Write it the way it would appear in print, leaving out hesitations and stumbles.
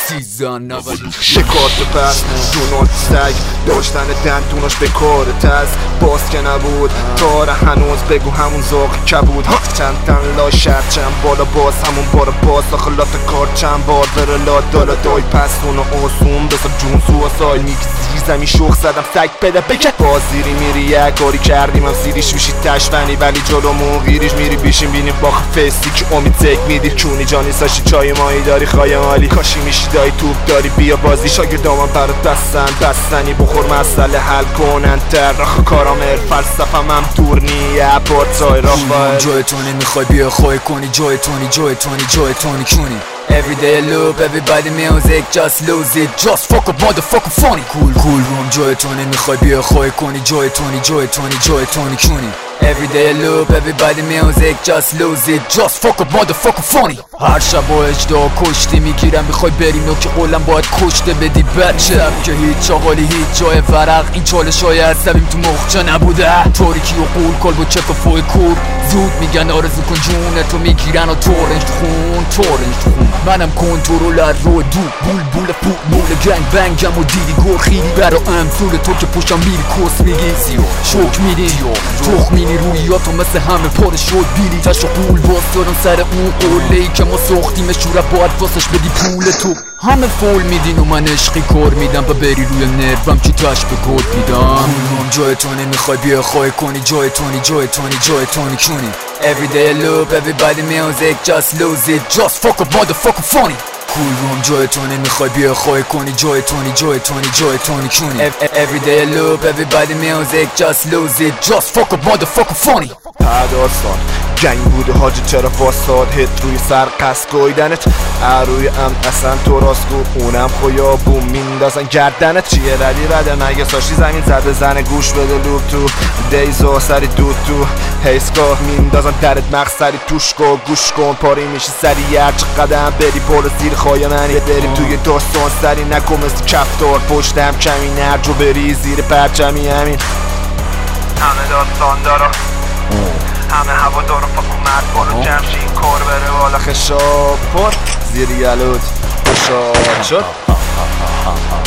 1390 شکارت پس دونات سگ داشتن دندوناش به کارت از باز که نبود تاره هنوز بگو همون زاق کبود چند تن لا شرط چند بالا باز همون بار باز داخلات کار چند بار بره لا دالا دای پس اونو آسون بسا جون سو سای میگی زیر زمین شوخ زدم سگ بده بکت باز زیری میری یک کاری کردیم هم زیریش میشی تشفنی ولی جلومون غیریش میری بیشیم بینیم باخ فستی که امید تک میدی چونی جانی ساشی چای مایی داری خواهی مالی کاشی میشی دایی توپ داری بیا بازی شاگردامم برات بستنی بخور مسئله حل کنن ترخ کارامل فلسفم هم دور نیه پارتای راه باید جای تو نمیخوای بیا خواهی کنی جای تونی کونی Every day I loop, everybody music, just lose it, just fuck up motherfucking funny Cool room جای تو نمیخوای بیا خواهی کنی جای تونی کونی Every day I loop, everybody music, just lose it, just fuck up motherfucking funny هر شب با اجدا کشتی میگیرم میخوای بری نوک قولم باید کشته بدی بچه که هیچ آقالی هیچ جای ورق این چالش های عصبیم تو مخچه نبوده تاریکی و قول کل با چک و فوی کور زود میگن آرزو کن جونه تو میگیرن و تورنج خون منم کنترلر رو دو بول مول گنگ بنگم و دیدی گور خیلی برا امثول تو که پشتم میری کس میگی شوک میدی تخ مینی رویاتو مثل همه پاره شد بیلی تش و قول باز دارم سر اون قوله که ما ساختیم شوره باید واسش بدی پول تو همه فول میدین و من عشقی کار میدم با بری روی نروم که تش به کود میدم جای تو نمیخوای بیا خواهی کنی جای تونی کونی Every day I loop, everybody music, just lose it, just fuck up motherfucking funny Cool room جای تو نمیخوای بیا خواهی کنی جای تونی کونی Every day I loop, everybody music, just lose it, just fuck up motherfucking funny داستان جنگ بوده حاجی چرا فاساد هت روی سر قصد گویدنت روی اصلا تو راست گو اونم خویا بوم میندازن گردنت چیه ردی رده مگه ساشی زمین زده زن گوش بده لوب تو دیزا سری دود تو هیسکا میندازن درت مغز سری توش کن گوش کن پاری میشی سری هرچ قدم بری پول زیر خواهی منی بریم توی داستان سری نکن مثل کفتار پشتم کمی نرجو بری زیر پرچمی همین همه داستان دارم همه هوا دارم فاک اومد بالا جمشین کار بره بالا خشاب پر زیر یلود شاد شد